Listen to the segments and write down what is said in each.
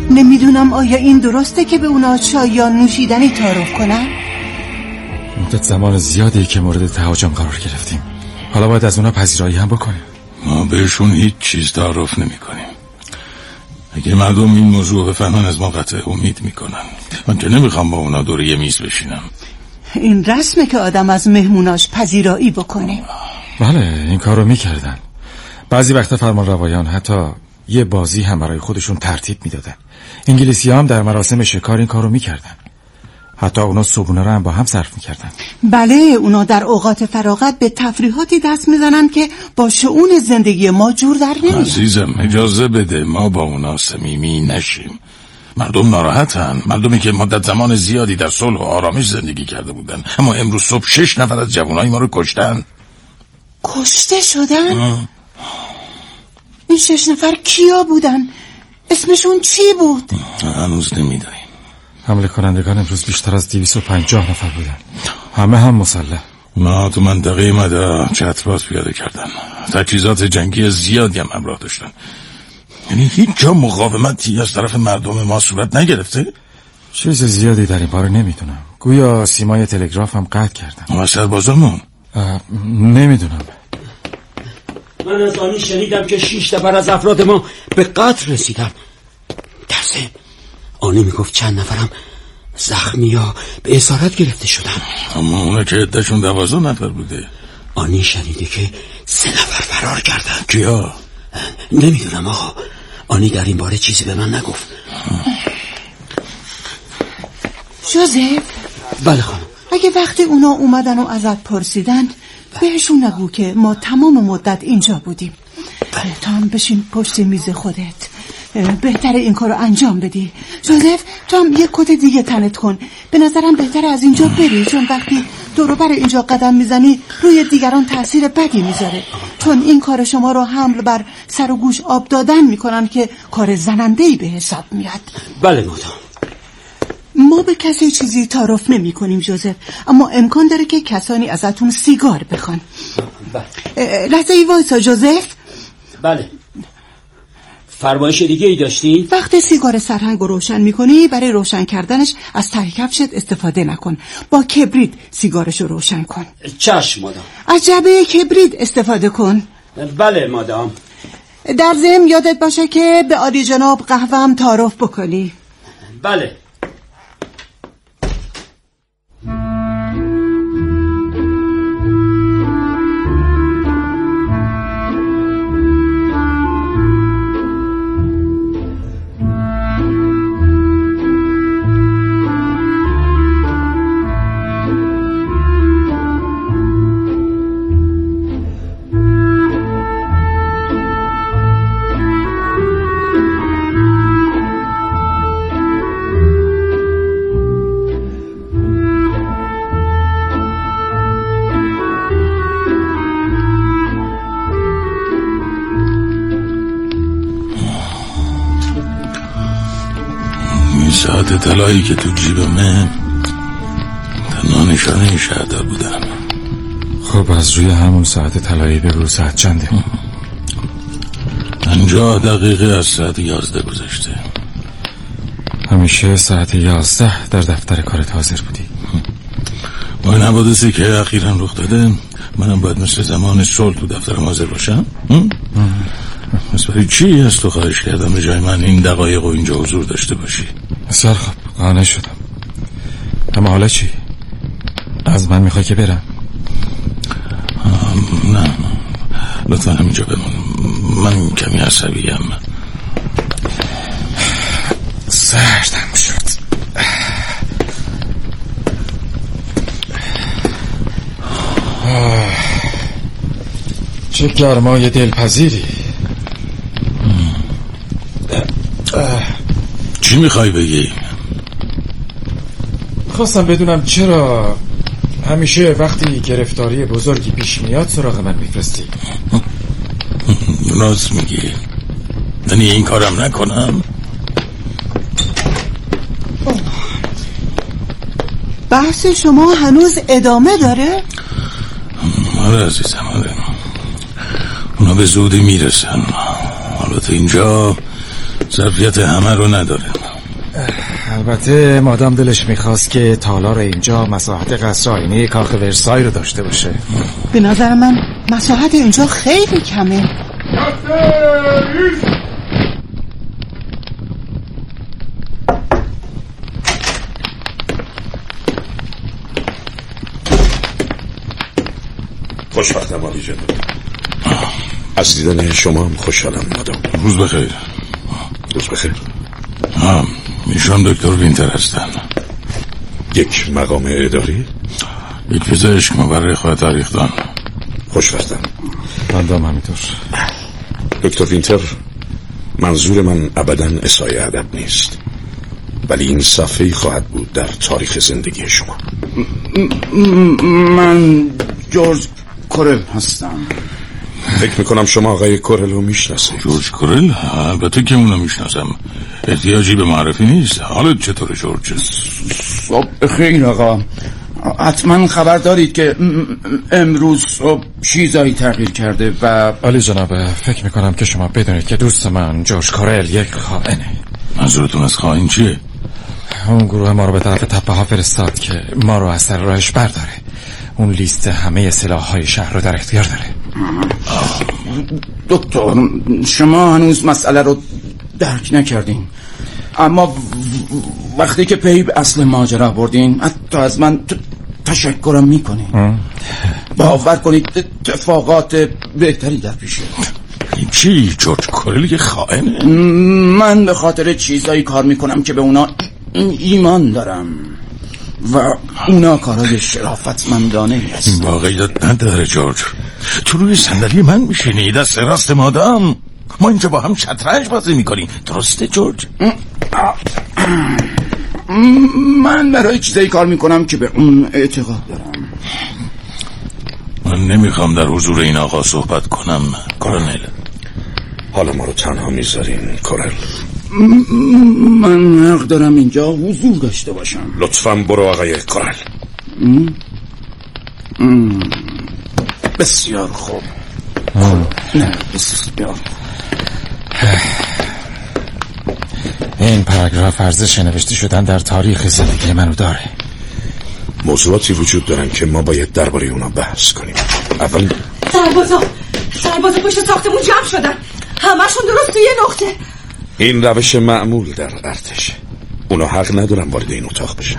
نمیدونم آیا این درسته که به اونا چای یا نوشیدنی تعارف کنن؟ مدت زمان زیادی که مورد تهاجم قرار گرفتیم، حالا باید از اونا پذیرایی هم بکنیم. ما بهشون هیچ چیز تعارف نمی کنیم. اگه مردم این موضوع بفهمن از ما قطع امید میکنن. من که نمیخوام با اونا دور یه میز بشینم. این رسمه که آدم از مهموناش پذیرایی بکنه. بله این کار رو میکردن. بعضی وقتا فرمان روایان حتی یه بازی هم برای خودشون ترتیب میدادن. انگلیسی هم در مراسم شکار این کار رو میکردن. حتی اونا صبحونه رو هم با هم صرف میکردن. بله اونا در اوقات فراغت به تفریحاتی دست میزنن که با شؤون زندگی ما جور در نمیاد. عزیزم اجازه بده ما با اونا صمیمی نشیم. مردم ناراحتن، مردمی که مدت زمان زیادی در صلح و آرامش زندگی کرده بودن، اما امروز صبح 6 نفر از جوانای ما رو کشتن. کشته شدن؟ این 6 نفر کیا بودن؟ اسمشون چی بود؟ هنوز نمیدونیم. حمله کنندگان امروز بیشتر از 250 نفر بودن، همه هم مسلح. اونا تو منطقه مده چترباز پیاده کردن، تجهیزات جنگی زیادی هم همراه داشتن. یعنی هیچ جا مقاومتی از طرف مردم ما صورت نگرفته؟ چیز زیادی در این باره نمیدونم. گویا سیمای تلگراف هم قطع کردن. و سربازامون؟ نمیدونم. من از آنی شنیدم که 6 نفر از افراد ما به قتل رسیدن. درسته آنی میگفت چند نفرم زخمی یا به اسارت گرفته شدن. اما اونا که عده‌شون 12 نفر بوده. آنی شنیده که 3 نفر فرار کردن. کیا؟ نمیدونم آقا، آنی در این باره چیزی به من نگفت. جوزف؟ بله خانم. اگه وقتی اونا اومدن و ازت پرسیدند بهشون نگو که ما تمام مدت اینجا بودیم. تو هم بشین پشت میز خودت، بهتره این کارو انجام بدی. جوزف تو هم یک کت دیگه تنت کن. به نظرم بهتره از اینجا بری، چون وقتی دور بر اینجا قدم میزنی روی دیگران تاثیر بدی میذاره، چون این کار شما رو حمل بر سر و گوش آب دادن میکنن که کار زننده‌ای به حساب میاد. بله مادام. ما به کسی چیزی تعارف نمی کنیم جوزف، اما امکان داره که کسانی ازتون سیگار بخوان. لحظه ای وایسا جوزف. بله. فرمایش دیگه ای داشتی؟ وقتی سیگار سرهنگ رو روشن میکنی برای روشن کردنش از ته کفشت استفاده نکن، با کبریت سیگارش رو روشن کن. چشم مادام. از جعبه کبریت استفاده کن. بله مادام. در ضمن یادت باشه که به عالی جناب قهوه هم تعارف بکنی. بله. ساعت طلایی که تو جیبمه تنها نشانه شهردار بودم. خب از روی همون ساعت طلایی بگو ساعت چنده؟ 50 دقیقه از ساعت 11 گذشته. همیشه ساعت 11 در دفتر کارت حاضر بودی؟ با این حوادثی که اخیراً رخ داده منم باید مثل زمان صلح تو دفترم حاضر باشم. پس برای چی از تو خواهش کردم به جای من این دقایق و اینجا حضور داشته باشی؟ بسیار خب قانع شدم. اما حالا چی؟ از من میخوای که برم؟ نه لطفا همینجا بمون، من کمی عصبیم. سردم شد. چه گرمای دلپذیری. چی میخوای بگی؟ خواستم بدونم چرا همیشه وقتی گرفتاری بزرگی پیش میاد سراغ من میفرستی. راست میگی، یعنی این کارم نکنم؟ بحث شما هنوز ادامه داره؟ آره عزیزم، آره. اونا به زودی میرسن. حالا تو اینجا ظرفیت همه رو نداره. البته مادام دلش میخواست که تالار اینجا مساحت قصر آینه کاخ ورسای رو داشته باشه. به نظر من مساحت اینجا خیلی کمه. خوشبختم علی جناب. از دیدن شما هم خوشحالم مادام. روز بخیر. روز بخیر. ایشان دکتر وینتر هستن. یک مقام اداری؟ یک پزشک مورخ و تاریخدان. خوشبختم. بندم همینطور. دکتر وینتر، منظور من ابداً اسای ادب نیست، ولی این صفحه‌ای خواهد بود در تاریخ زندگی شما. من جورج کورل هستم. فکر میکنم شما آقای کورل رو میشناسید. جورج کورل؟ البته که اونو میشناسم، احتیاجی به معرفی نیست. حالت چطوره جورج؟ صبح خیر آقا. حتما خبر دارید که امروز صبح چیزایی تغییر کرده و علی جناب، فکر میکنم که شما بدونید که دوست من جورج کورل یک خائنه. منظورتون از خائن چیه؟ اون گروه ما رو به طرف تپه ها فرستاد که ما رو از سر راهش برداره. اون لیست همه سلاح‌های شهر رو در اختیار داره. دکتر، شما هنوز مسئله رو درک نکردین، اما وقتی که پی به اصل ماجرا بردین حتی از من تشکرم میکنین. باور کنید اتفاقات بهتری در پیشه. چی؟ جورج کورل یه خائنه؟ من به خاطر چیزایی کار میکنم که به اونا ایمان دارم و اونا کارهای شرافتمندانه هست. واقعیت نداره جورج. تو روی صندلی من میشینی، دست راست مادام. ما اینجا با هم شطرنج بازی میکنیم، درسته جورج؟ من برای چیزایی کار میکنم که به اون اعتقاد دارم. من نمیخوام در حضور این آقا صحبت کنم کورنل. حالا ما رو تنها میذارین کورل؟ من حق دارم اینجا حضور داشته باشم. لطفاً برو آقای کورل. بسیار خوب. نه بسیار. این پاراگراف ارزش نوشته شدن در تاریخ زندگی منو داره. موضوعاتی وجود دارن که ما باید درباره اونا بحث کنیم. اول سربازا پشت ساختمون جمع شدن، همشون درست توی نقطه. این روش معمول در ارتش. اونا حق ندارن وارد این اتاق بشن.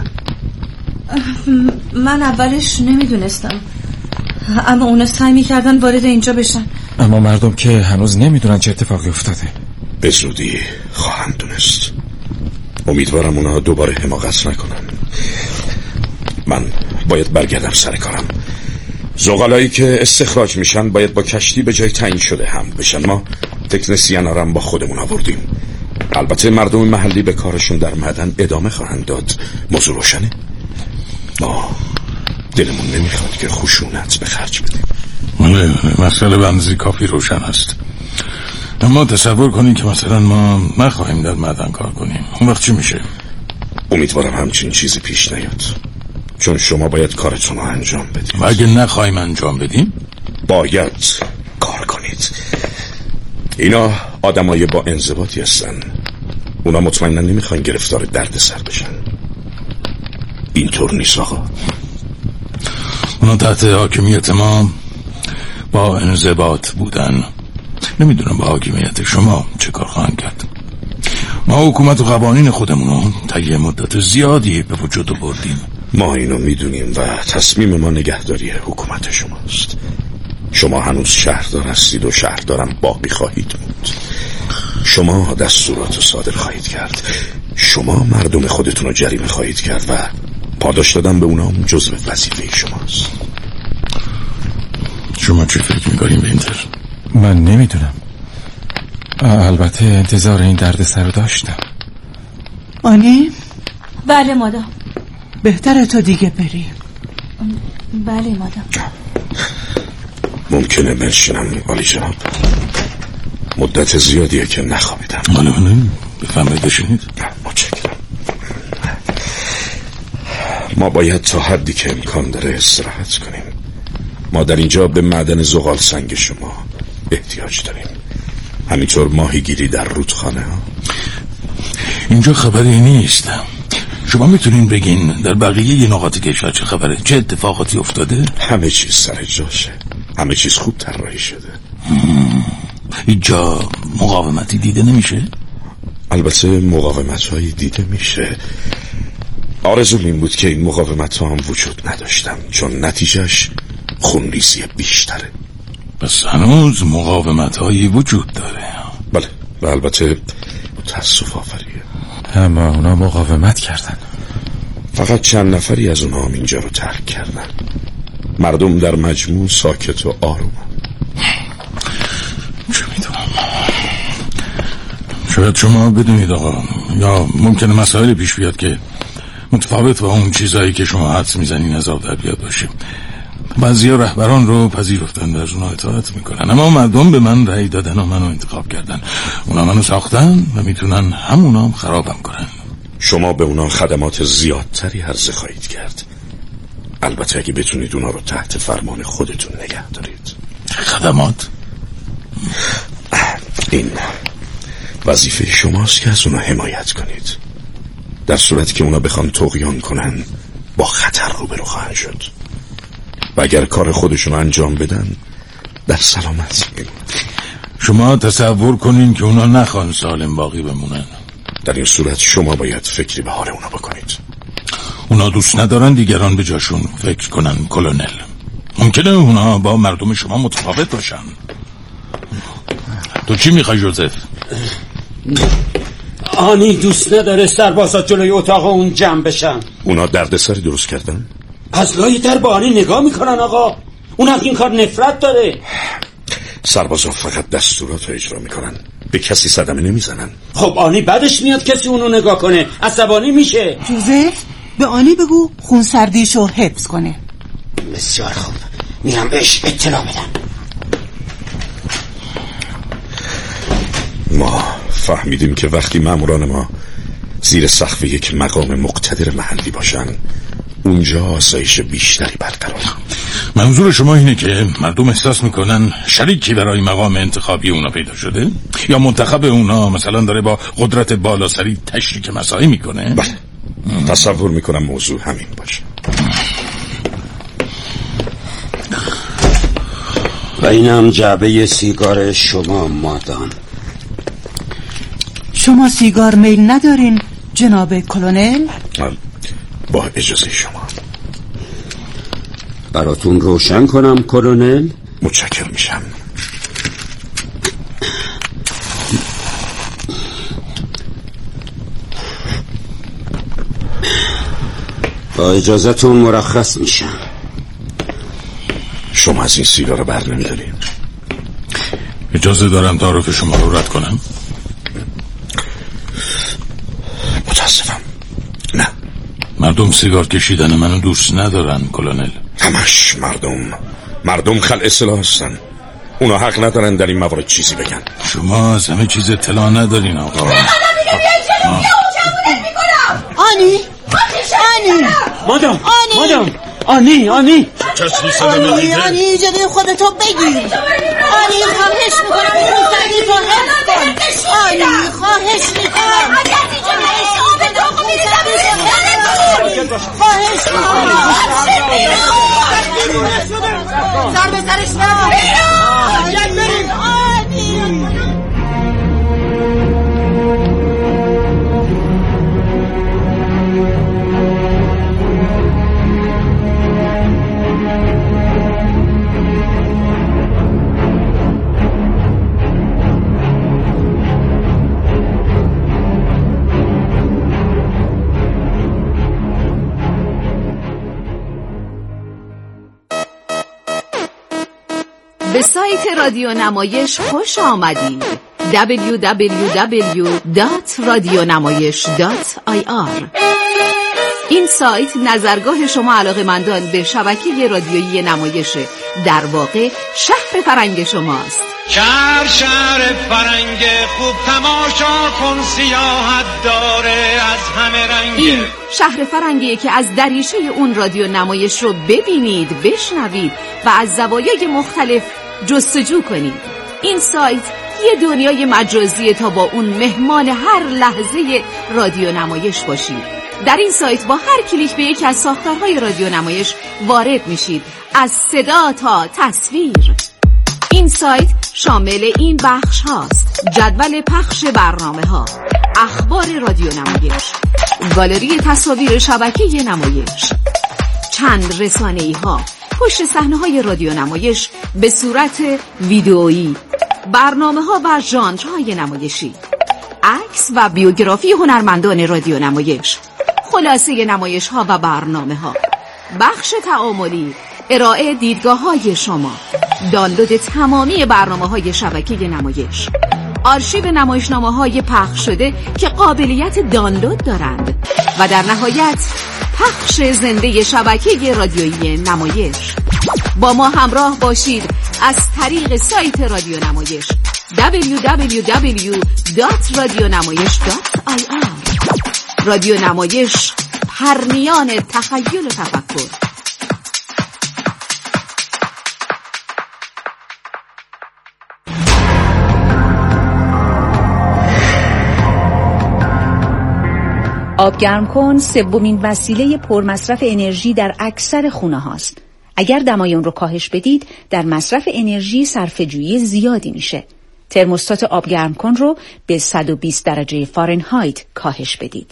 من اولش نمیدونستم، اما اونا سعی میکردن وارد اینجا بشن. اما مردم که هنوز نمیدونن چه اتفاقی افتاده. به زودی خواهند دونست. امیدوارم اونا دوباره حماقت نکنن. من باید برگردم سر کارم. زغالایی که استخراج میشن باید با کشتی به جای تعیین شده حمل بشن. ما تکنسیانا رو با خودمون آوردیم. البته مردم محلی به کارشون در معدن ادامه خواهند داد. موضوع روشنه؟ دلمون نمیخواد که خشونت به خرج بدیم. مسئله به اندازه کافی روشن است. اما تصور کنین که مثلا ما نخواهیم در معدن کار کنیم، اون وقت چی میشه؟ امیدوارم همچین چیزی پیش نیاد، چون شما باید کارتون رو انجام بدید. و اگه نخواهیم انجام بدیم؟ باید کار کنید. اینا آدمای با انضباطی هستن. اونا مطمئنا نمیخواین گرفتار درد سر بشن. اینطور نیست آقا. اونا تحت حاکمیت ما با انضباط بودن. نمیدونم با حاکمیت شما چه کار خواهند کرد. ما حکومت و قوانین خودمونو طی مدت زیادی به وجود آوردیم. ما اینو میدونیم و تصمیم ما نگهداری حکومت شماست. شما هنوز شهردار هستید و شهردارم باقی خواهید بود. شما دستورات رو صادر خواهید کرد. شما مردم خودتون رو جریمه خواهید کرد و پاداش دادن به اونا جزو وظیفه شماست. شما چی فکر میکنیم وینتر؟ من نمیدونم. البته انتظار این درد سر رو داشتم. آنی؟ بله مادام. بهتره تو دیگه بری. بله مادام. ممکنه بنشینم عالی جناب؟ مدت زیادیه که نخوابیدم. بله بفهمید بشینید. متشکرم. ما باید تا حدی که امکان داره استراحت کنیم. ما در اینجا به معدن زغال سنگ شما احتیاج داریم. همینطور ماهیگیری در رودخانه ها؟ اینجا خبری نیست. شما میتونین بگین در بقیه نقاط کشور چه خبره؟ چه اتفاقاتی افتاده؟ همه چیز سر جاشه، همه چیز خوب طراحی شده. اینجا مقاومتی دیده نمیشه؟ البته مقاومت هایی دیده میشه. آرزوم این بود که این مقاومت ها هم وجود نداشتم، چون نتیجهش خونریزی بیشتره. پس هنوز مقاومت هایی وجود داره؟ بله، و البته تأسف آوریه. اما اونا مقاومت کردن. فقط چند نفری از اونها هم اینجا رو ترک کردن. مردم در مجموع ساکت و آروم. چه میدونم، شاید شما بدونید آقا، یا ممکنه مسائل پیش بیاد که متفاوت با اون چیزایی که شما حدس میزنین از آب در بیاد باشه. بعضیا رهبران رو پذیرفتن و از اونا اطاعت میکنن، اما مردم به من رأی دادن و منو انتخاب کردن. اونا منو ساختن و میتونن همونا هم خرابم کنن. شما به اونا خدمات زیادتری عرضه خواهید کرد، البته اگه بتونید اونا رو تحت فرمان خودتون نگه دارید. خدمات؟ این وظیفه شماست که از اونا حمایت کنید. در صورتی که اونا بخوان طغیان کنن با خطر روبرو خواهند شد، و اگر کار خودشون انجام بدن در سلامت میمونن. شما تصور کنین که اونا نخوان سالم باقی بمونن. در این صورت شما باید فکری به حال اونا بکنید. اونا دوست ندارن دیگران به جاشون فکر کنن کلونل. ممکنه اونا با مردم شما متفاوت باشن. تو چی میخوای جوزف؟ آنی دوست نداره سربازات جلوی اتاق اون جمع بشن. اونا دردسری درست کردن؟ از لای در با آنی نگاه میکنن آقا. اون از این کار نفرت داره. سربازا فقط دستورات رو اجرا میکنن، به کسی صدمه نمیزنن. خب آنی بعدش میاد کسی اونو نگاه کنه، عصبانی میشه. جوزف به آنی بگو خونسردیشو حفظ کنه. بسیار خوب، میرم بهش اطلاع بدم. ما فهمیدیم که وقتی ماموران ما زیر سقف یک مقام مقتدر محلی باشن، اونجا آسایش بیشتری برقراره. منظور شما اینه که مردم احساس میکنن شریکی برای مقام انتخابی اونا پیدا شده؟ یا منتخب اونا مثلا داره با قدرت بالاسری تشریک مساعی میکنه؟ بله، تصور میکنم موضوع همین باشه. و اینم جعبه سیگار شما مادام. شما سیگار میل ندارین جناب کلونل؟ با اجازه شما. براتون روشن کنم کلونل؟ متشکر میشم. با اجازتون مرخص میشم. شما از این سیگار رو بر نمیدارین؟ اجازه دارم تعارف شما رو رد کنم؟ متاسفم، نه. مردم سیگار کشیدن منو دوست ندارن کلونل. همش مردم خلع سلاح هستن. اونا حق ندارن در این موارد چیزی بگن. شما از همه چیز اطلاع ندارین آقا. آنی مادام آنی آنی جلوی خودتو بگیر. آنی خواهش میکنم خونسردی تو حفظ کن. آنی خواهش میکنم سر به سرش به سایت رادیو نمایش خوش آمدید. www.radionamayish.ir. این سایت نظرگاه شما علاقه‌مندان به شبکه رادیویی نمایش، در واقع شهر فرنگ شماست. شهر فرنگ خوب تماشا کن، سیاحت داره از همه رنگ. این شهر فرنگیه که از دریچه اون رادیو نمایش رو ببینید، بشنوید و از زوایای مختلف جستجو کنید. این سایت یه دنیای مجازی تا با اون مهمان هر لحظه رادیو نمایش باشید. در این سایت با هر کلیک به یکی از ساختارهای رادیو نمایش وارد میشید، از صدا تا تصویر. این سایت شامل این بخش هاست: جدول پخش برنامه ها، اخبار رادیو نمایش، گالری تصاویر شبکه نمایش، چند رسانه‌ای ها، پشت صحنه های رادیو نمایش به صورت ویدئویی، برنامه ها و ژانرهای نمایشی، عکس و بیوگرافی هنرمندان رادیو نمایش، خلاصه نمایش ها و برنامه ها، بخش تعاملی، ارائه دیدگاه های شما، دانلود تمامی برنامه های شبکه نمایش، آرشیو نمایشنامه های پخش شده که قابلیت دانلود دارند و در نهایت پخش زنده شبکه رادیویی نمایش. با ما همراه باشید از طریق سایت رادیو نمایش www.radionamayesh.ir. رادیو نمایش، پرنیان تخیل و تفکر. آب گرم کن سومین وسیله پرمصرف انرژی در اکثر خونه هاست. اگر دمای اون رو کاهش بدید، در مصرف انرژی صرفه‌جویی زیادی میشه. ترموستات آب گرم کن رو به 120 درجه فارنهایت کاهش بدید.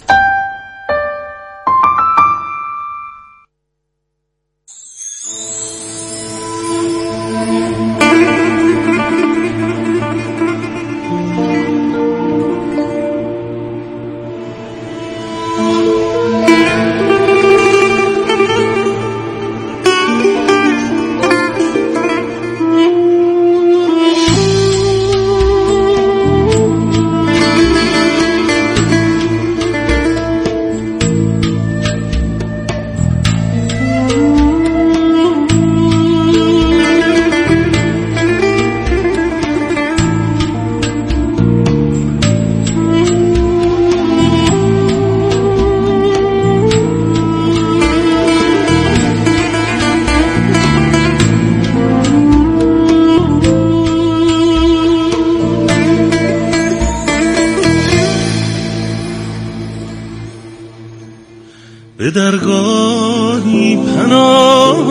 به درگاهی پناه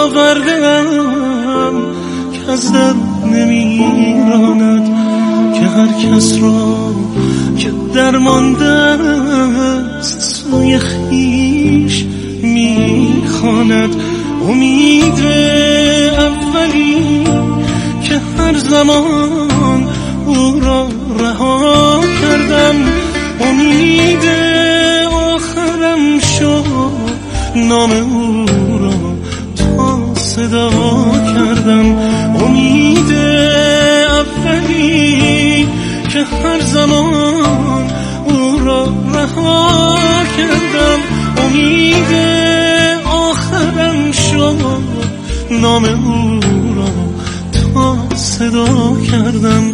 آوردم که از در نمیراند، که هر کس را که درمانده است سوی خویش میخواند. امید اولی که هر زمان او را رها کردم، امید آخرم شد نام او را تا صدا کردم. امید اولی که هر زمان او را رها کردم، امید آخرم شد نام او را تا صدا کردم.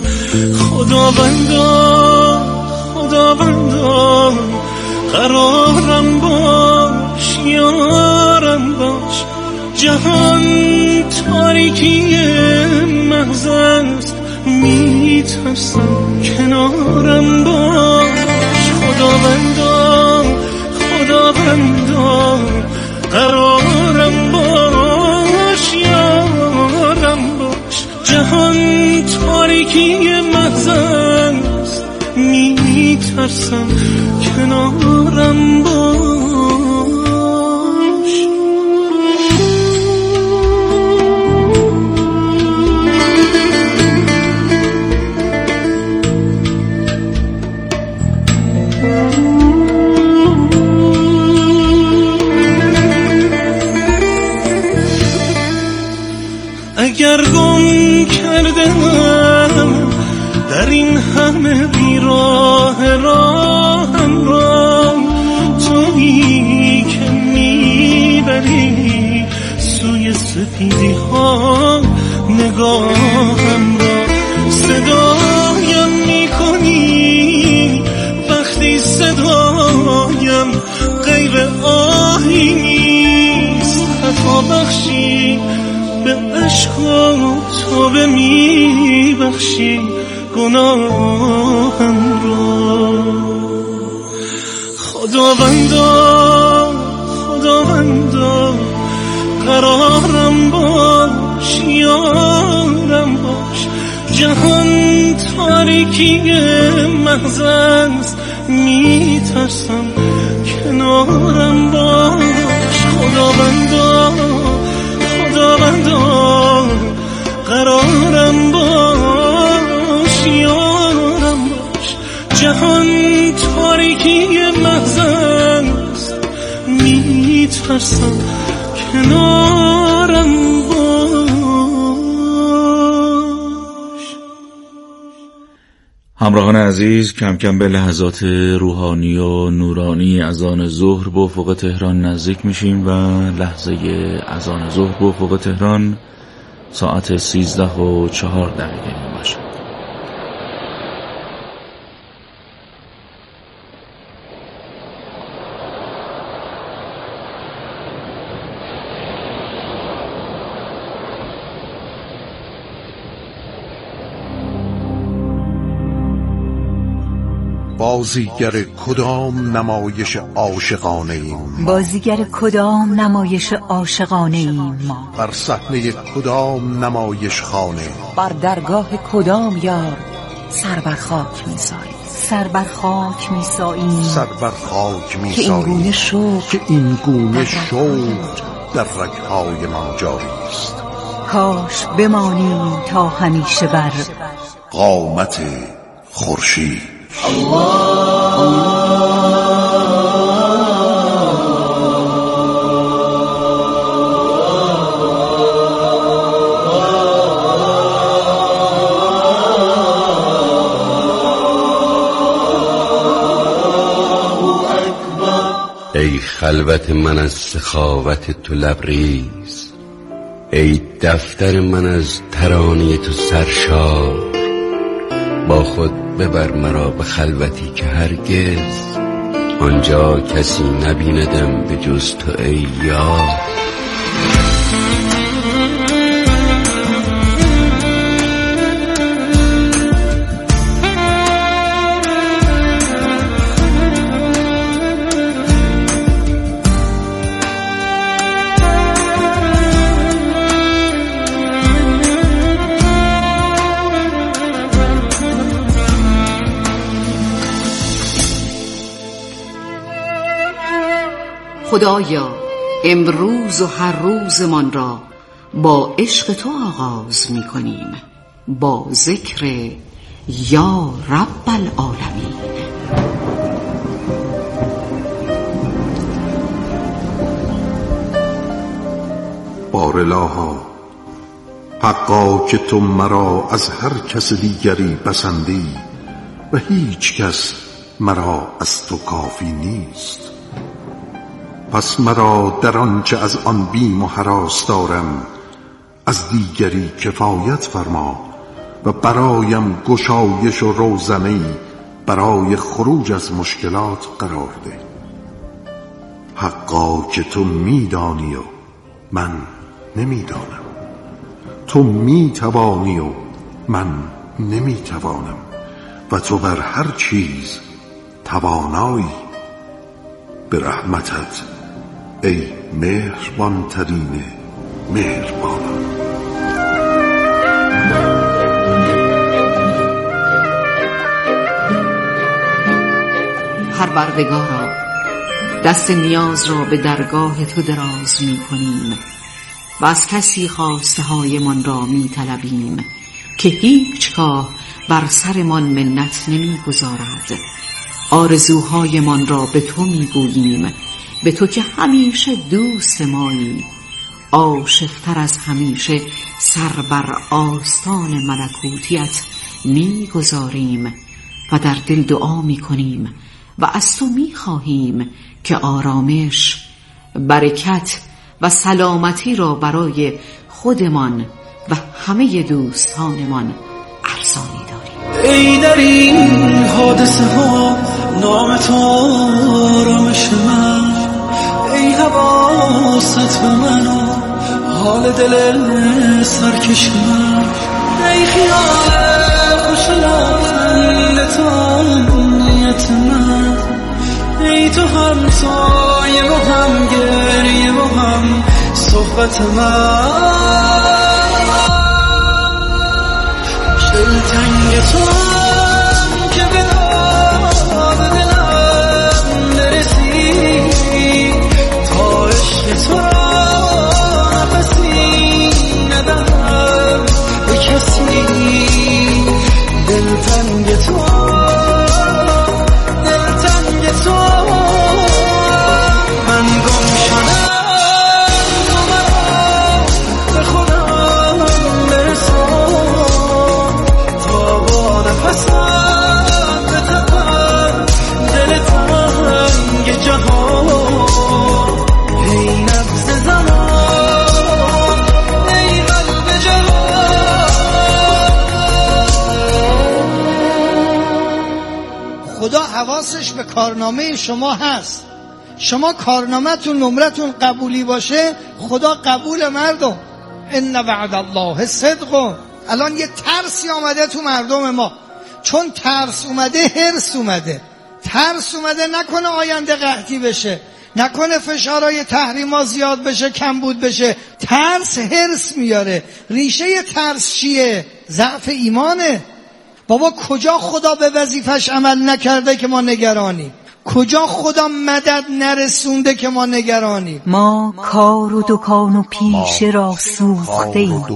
خداوندا خداوندا قرارم باش، یارم باش، جهان تاریکی محض است، میترسم کنارم باش. خداوندا خداوندا قرارم باش، یارم باش، جهان تاریکی محض است، میترسم کنارم باش. اگر گم کردم در این همه بیراه راهم را، تویی که میبری سوی سپیدی ها نگاهم را. صدایم میکنی وقتی صدایم غیر آهی نیست، خطا بخشی به عشق و توبه میبخشی، گناهم را. خداوندا قرارم باش، یارم باش. جهان تاریکی محض است، میترسم کنارم باش. خداوندا قرارم باش، یارم باش. جهان تاریکی محض است، میترسم کنارم باش. همراهان عزیز، کم کم به لحظات روحانی و نورانی اذان ظهر به افق تهران نزدیک میشیم و لحظه اذان ظهر به افق تهران ساعت 13:04 میباشد. بازیگر کدام نمایش عاشقانه ایم؟ بازیگر کدام نمایش عاشقانه ایم ما؟ بر صحنه کدام نمایش خانه؟ بر درگاه کدام یار سر بر خاک می‌ساییم؟ سر بر خاک می‌ساییم، سر بر خاک می‌ساییم که این گونه شوق در رگ‌های ما جاری است. کاش بمانیم تا همیشه بر قامت خورشید. ای خلوت من از سخاوت تو لبریز، ای دفتر من از ترانه تو سرشار. با خود ببر مرا به خلوتی که هرگز آنجا کسی نبیندم به جز تو ای یار. خدایا امروز و هر روزمان را با عشق تو آغاز می کنیم، با ذکر یا رب العالمین. بارالها، حقا که تو مرا از هر کس دیگری بسندی و هیچ کس مرا از تو کافی نیست. پس مرا در آنچه از آن بیم و هراس دارم از دیگری کفایت فرما و برایم گشایش و روزنه‌ای برای خروج از مشکلات قرار ده. حقا که تو میدانی و من نمیدانم، تو میتوانی و من نمیتوانم و تو بر هر چیز توانایی. به رحمتت ای مهربان ترین مهربانان. پروردگارا، دست نیاز را به درگاه تو دراز می کنیم و از کسی خواسته های من را می طلبیم که هیچگاه بر سرمان منت نمی گذارد. آرزوهای من را به تو می گوییم، به تو که همیشه دوست مایی. عاشق‌تر از همیشه سر بر آستان ملکوتیت می گذاریم و در دل دعا می کنیم و از تو می خواهیم که آرامش، برکت و سلامتی را برای خودمان و همه دوستانمان ارزانی داریم. ای در این حادثه ها نام تو آرامش من، ای حواست به من و حال دل سرکش من، ای خیال باشه لبخند تو نیت من، ای تو هم سایه و هم گریه و هم صحبت من. دلتنگ تو هم که به آب دلم نرسی، تا عشق تو را نفسی ندهم به کسی. دلتنگ تو من گم شدم، تو مرا به خودم برسان، تا با نفسم بتپم دل تنگ جهان. ای نبض زمان، ای قلب جهان. خدا حواسش به کارنامه شما هست. شما کارنامه‌تون نمرتون قبولی باشه، خدا قبول مردم. ان وعد الله صدق. الان یه ترسی آمده تو مردم ما، چون ترس اومده حرص اومده. ترس اومده نکنه آینده قحطی بشه، نکنه فشارهای تحریما زیاد بشه، کمبود بشه. ترس حرص میاره. ریشه ترس چیه؟ ضعف ایمانه. بابا کجا خدا به وظیفش عمل نکرده که ما نگرانیم؟ کجا خدا مدد نرسونده که ما نگرانیم؟ ما کار و دکان و پیشه را سوخته ایم،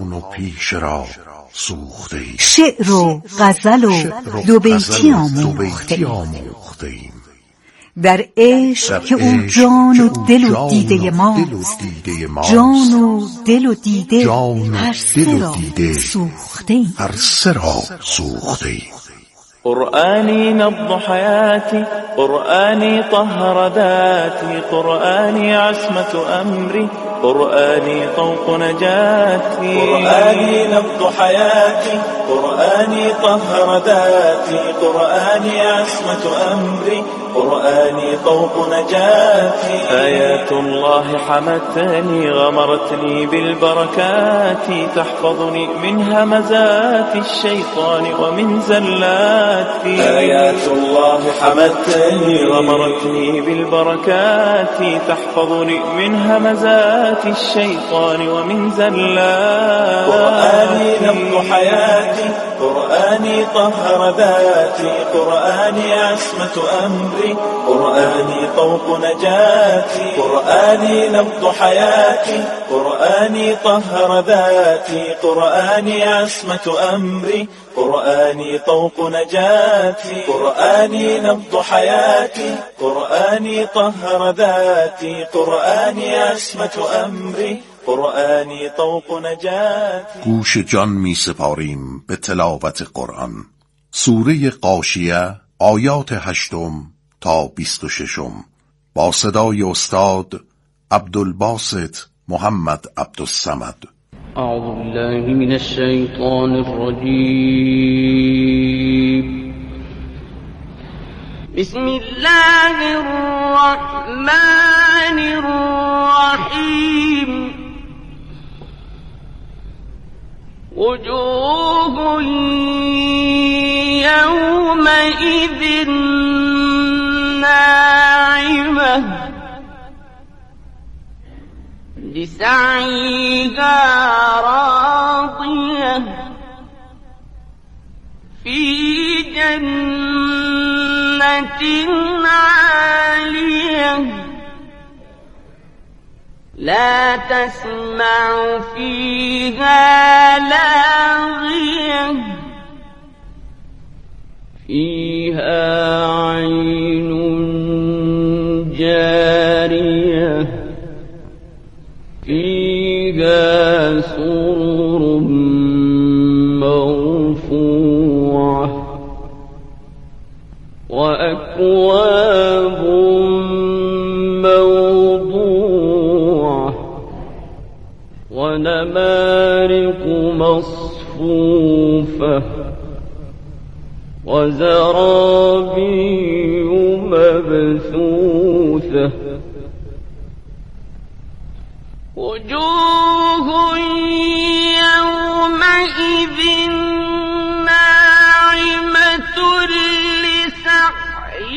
شعر و غزل و دو بیتی آموخته ایم. در عشق که او جان و دل و دیده ماست، جان و دل و دیده هر سه را سوخته ایم. قرآني نبض حياتي، قرآني طهر ذاتي، قرآني عصمة أمري، قرآني طوق نجاتي. قرآني نبض حياتي، قرآني طهر ذاتي، قرآني عصمة أمري، قرآني طوق نجاتي. آيات الله حمتني، غمرتني بالبركات، تحفظني من همزات الشيطان ومن زلات. آيات الله حمتني، غمرتني بالبركات، تحفظني من همزات الشيطان ومن زلات. قرآني نبض حياتي، قرآني طهر ذاتي، قرآني عصمة أمري، قرآني طوق نجاتي. قرآني نبض حياتي، قرآني طهر ذاتي، قرآني عصمة أمري، قرآني طوق نجاتي. قرآني نبض حياتي، قرآني طهر ذاتي، قرآني عصمة أمري، قرآنی طوق نجاتی. گوش جان می سپاریم به تلاوت قرآن. سوره غاشیه آیات 8 تا 26 با صدای استاد عبدالباسط محمد عبدالصمد. اعوذ بالله من الشیطان الرجیم. بسم الله الرحمن الرحیم. وجوه يومئذ ناعمة لسعيها راضية في جنة عالية لا تسمع فيها لاغية فيها عين جارية فيها سرر مرفوعة وأكواب موضوعة ونمارق مصفوفة وزرابي مبثوثة وجوه